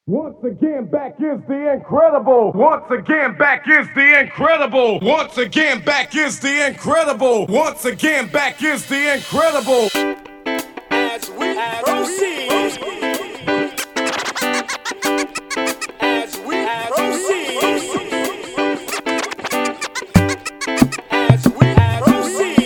Once again, back is the incredible. Once again, back is the incredible. Once again, back is the incredible. Once again, back is the incredible. As we proceed, as we proceed, as we proceed,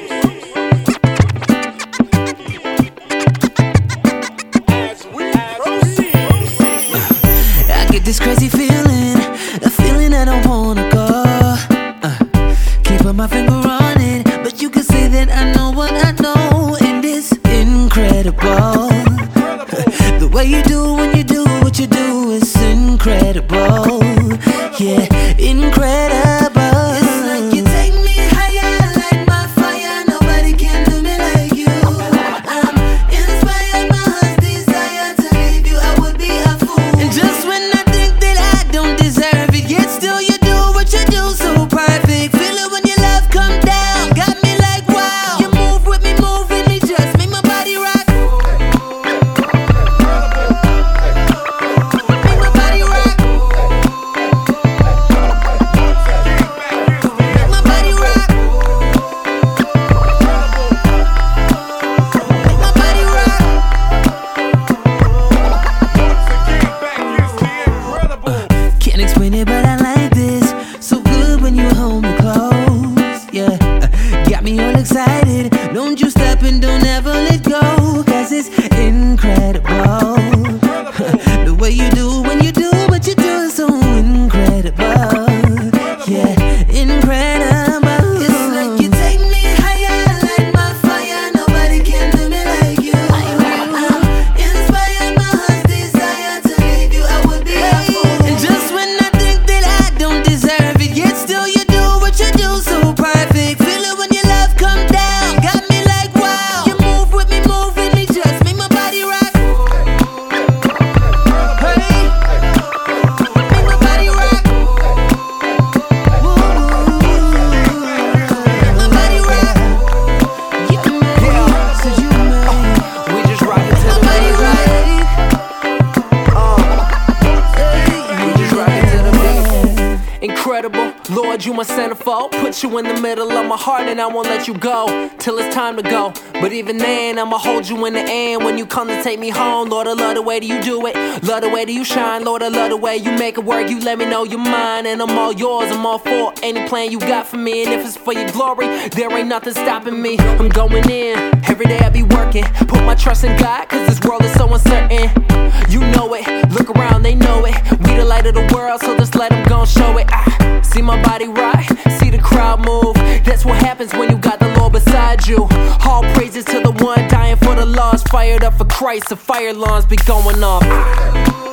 as we proceed. I get this crazy feeling, a feeling that I wanna go. Can't put my finger on it, but you can say that I know what I know, and it's incredible. The way you do when you do what you do is incredible. Yeah, incredible. It's like you take me higher, light my fire. Nobody can do me like you. I'm inspired, my heart's desire to leave you. I would be a fool. And just when I think that I don't deserve it, yet still you do what you do so perfect. Feel it when your love come down, got me like wow. You move with me, just make my body rock. Make my body rock. Make my body rock. Make my body rock. Can't explain it, but I like this. So good when you hold me close. Yeah, got me all excited. Don't you stop and don't ever let go, 'cause it's incredible. The way you do when you do what you do is so incredible. Yeah, incredible. It's like you take me higher, light my fire. Nobody can do me like you. I'm inspired, my heart's desire to leave you. I would be a fool. And just when I think that I don't deserve it, yet still you do what you do so perfect. Feel it when your love come down, got me like wow. You move with me, just make my body rock. Hey, make my body rock. Woo, make my body rock. You made, so you made. We just rockin' to My the body beat. rock. We just rockin' to the beat. Incredible, Lord, you my centerfold. Put you in the middle of my heart and I won't let you go till it's time to go. But even then, I'ma hold you in the end when you come to take me home. Lord, I love the way that you do it, love the way that you shine. Lord, I love the way you make it work. You let me know you're mine, and I'm all yours. I'm all for any plan you got for me, and if it's for your glory, there ain't nothing stopping me. I'm going in every day. I be working, put my trust in God, 'cause this world is so uncertain. You know it, look around, they know it. We the light of the world, so just let them gon' show it. See my body rock, see the crowd move. That's what happens when you got the Lord beside you. All praises to the one dying for the lost, fired up for Christ. The fire alarms be going off.